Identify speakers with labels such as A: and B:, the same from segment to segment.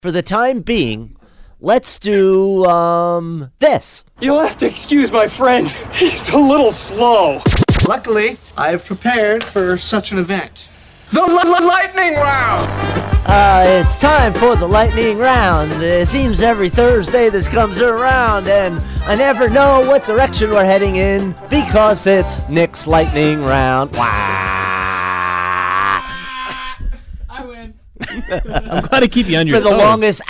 A: For the time being, let's do this.
B: You'll have to excuse my friend. He's a little slow.
C: Luckily, I have prepared for such an event. The lightning round!
A: It's time for the lightning round. It seems every Thursday this comes around, and I never know what direction we're heading in because it's Nick's lightning round. Wah!
D: I win.
E: I'm glad to keep you on your
A: For the
E: toes.
A: longest,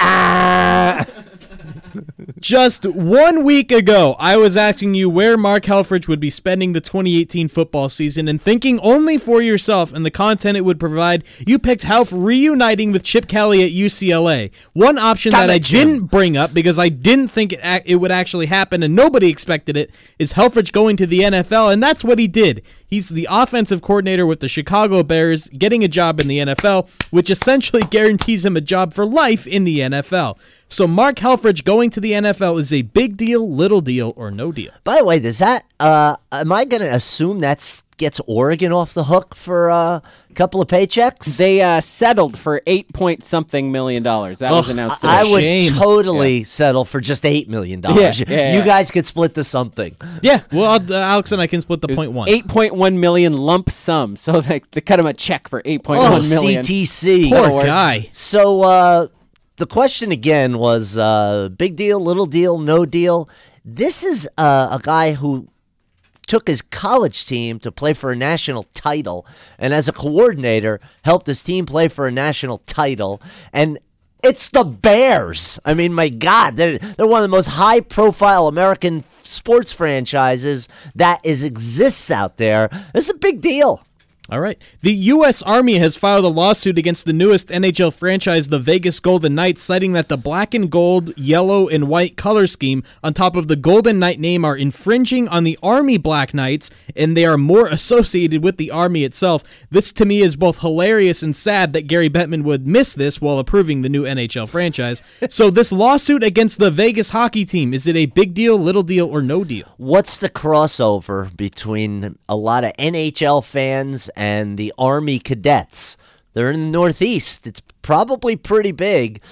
E: Just 1 week ago, I was asking you where Mark Helfrich would be spending the 2018 football season, and thinking only for yourself and the content it would provide, you picked Helf reuniting with Chip Kelly at UCLA. One option that I didn't bring up because I didn't think it would actually happen and nobody expected it is Helfrich going to the NFL, and that's what he did. He's the offensive coordinator with the Chicago Bears, getting a job in the NFL, which essentially guarantees him a job for life in the NFL. So Mark Helfrich going to the NFL is a big deal, little deal, or no deal.
A: By the way, does that, am I going to assume that gets Oregon off the hook for a couple of paychecks?
F: They settled for $8-point-something million. That was announced today.
A: I would totally settle for just $8 million.
F: Yeah.
A: You guys could split the something.
E: Yeah, well, Alex and I can split the $0.1.
F: $8.1 million lump sum. So they cut him a check for $8.1 million.
A: CTC.
E: Poor guy.
A: So, the question again was big deal, little deal, no deal. This is a guy who took his college team to play for a national title, and as a coordinator, helped his team play for a national title. And it's the Bears. I mean, my God, they're one of the most high-profile American sports franchises that exists out there. It's a big deal.
E: All right. The U.S. Army has filed a lawsuit against the newest NHL franchise, the Vegas Golden Knights, citing that the black and gold, yellow, and white color scheme on top of the Golden Knight name are infringing on the Army Black Knights, and they are more associated with the Army itself. This, to me, is both hilarious and sad that Gary Bettman would miss this while approving the new NHL franchise. So this lawsuit against the Vegas hockey team, is it a big deal, little deal, or no deal?
A: What's the crossover between a lot of NHL fans and the Army cadets? They're in the Northeast. It's probably pretty big.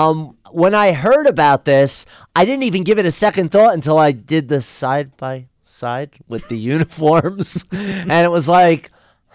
A: When I heard about this, I didn't even give it a second thought until I did the side by side with the uniforms. And it was like,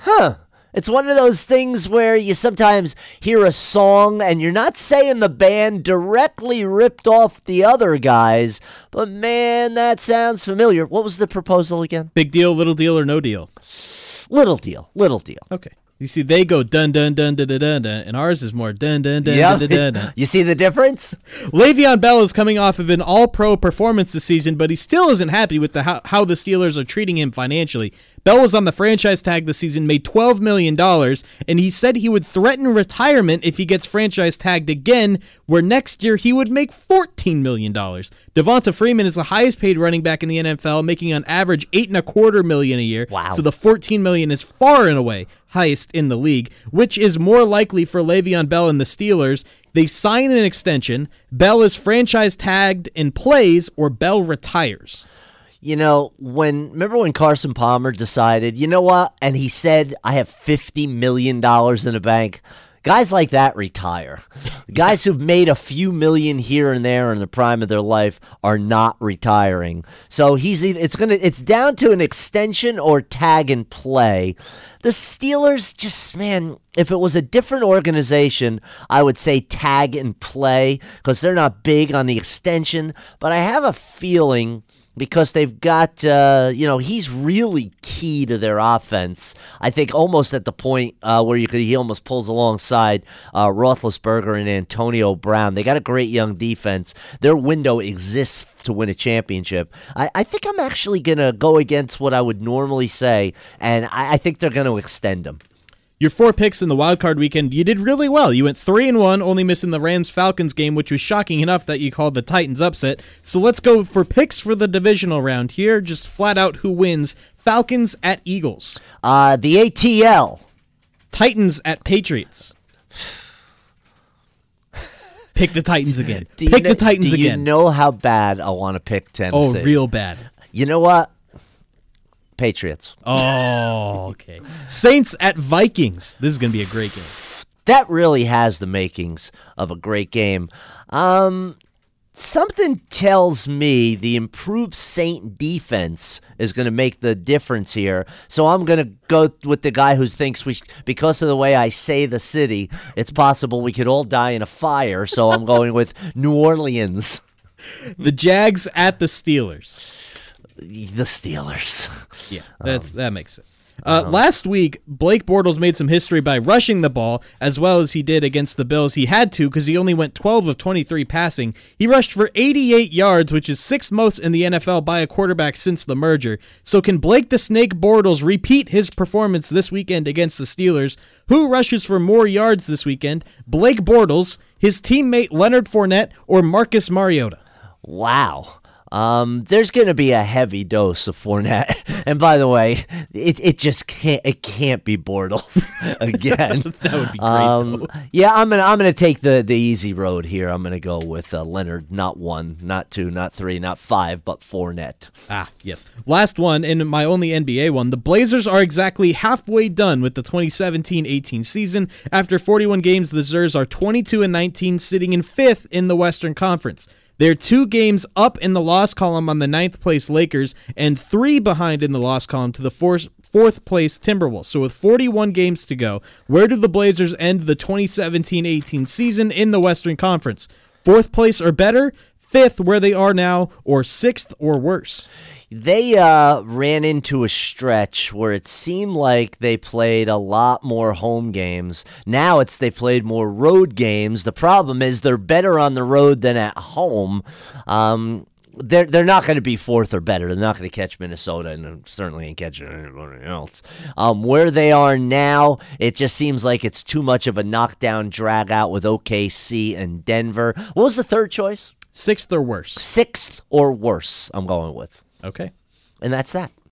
A: it's one of those things where you sometimes hear a song and you're not saying the band directly ripped off the other guys, but man, that sounds familiar. What was the proposal again?
E: Big deal, little deal, or no deal?
A: Little deal.
E: Okay. You see, they go dun dun dun dun dun dun, dun and ours is more dun dun dun
A: Yep.
E: dun dun dun.
A: You see the difference?
E: Le'Veon Bell is coming off of an all-pro performance this season, but he still isn't happy with how the Steelers are treating him financially. Bell was on the franchise tag this season, made $12 million, and he said he would threaten retirement if he gets franchise tagged again, where next year he would make $14 million. Devonta Freeman is the highest paid running back in the NFL, making on average $8.25 million a year.
A: Wow.
E: So the $14 million is far and away highest in the league. Which is more likely for Le'Veon Bell and the Steelers? They sign an extension, Bell is franchise tagged and plays, or Bell retires.
A: You know, remember when Carson Palmer decided, you know what? And he said, I have $50 million in the bank. Guys like that retire. Guys who've made a few million here and there in the prime of their life are not retiring. So it's down to an extension or tag and play. The Steelers just, man, if it was a different organization, I would say tag and play because they're not big on the extension. But I have a feeling, because they've got, he's really key to their offense. I think almost at the point where he almost pulls alongside Roethlisberger and Antonio Brown. They got a great young defense. Their window exists to win a championship. I think I'm actually going to go against what I would normally say, and I think they're going to extend them.
E: Your 4 picks in the wild card weekend, you did really well. You went 3-1, only missing the Rams-Falcons game, which was shocking enough that you called the Titans upset. So let's go for picks for the divisional round here. Just flat out who wins. Falcons at Eagles.
A: The ATL.
E: Titans at Patriots. Pick the Titans again.
A: Do you know how bad I want to pick Tennessee?
E: Oh, real bad.
A: You know what? Patriots.
E: Oh, okay. Saints at Vikings. This is going to be a great game.
A: that really has the makings of a great game. Something tells me the improved Saint defense is going to make the difference here. So I'm going to go with the guy who thinks because of the way I say the city, it's possible we could all die in a fire. So I'm going with New Orleans.
E: The Jags at the Steelers.
A: The Steelers.
E: Yeah, that makes sense. Last week, Blake Bortles made some history by rushing the ball, as well as he did against the Bills. He had to because he only went 12 of 23 passing. He rushed for 88 yards, which is sixth most in the NFL by a quarterback since the merger. So can Blake the Snake Bortles repeat his performance this weekend against the Steelers? Who rushes for more yards this weekend? Blake Bortles, his teammate Leonard Fournette, or Marcus Mariota?
A: Wow. There's going to be a heavy dose of Fournette. And by the way, it just can't be Bortles again.
E: That would be great, though.
A: Yeah, I'm going to take the easy road here. I'm going to go with Leonard, not 1, not 2, not 3, not 5, but Fournette.
E: Ah, yes. Last one, and my only NBA one. The Blazers are exactly halfway done with the 2017-18 season. After 41 games, the Zers are 22-19, sitting in 5th in the Western Conference. They're 2 games up in the loss column on the 9th place Lakers and 3 behind in the loss column to the fourth place Timberwolves. So with 41 games to go, where do the Blazers end the 2017-18 season in the Western Conference? 4th place or better, 5th where they are now, or 6th or worse?
A: They ran into a stretch where it seemed like they played a lot more home games. Now they played more road games. The problem is they're better on the road than at home. They're not going to be 4th or better. They're not going to catch Minnesota, and certainly ain't catching anybody else. Where they are now, it just seems like it's too much of a knockdown drag out with OKC and Denver. What was the third choice?
E: 6th or worse.
A: 6th or worse, I'm going with.
E: Okay.
A: And that's that.